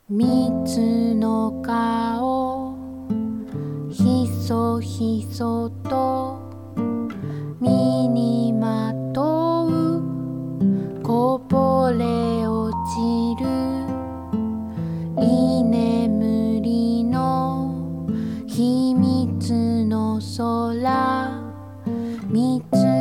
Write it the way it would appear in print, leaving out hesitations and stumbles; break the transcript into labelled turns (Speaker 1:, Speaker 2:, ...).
Speaker 1: 蜜の顔ひそひそと身にまとうこぼれ落ちる居眠りの秘密の空蜜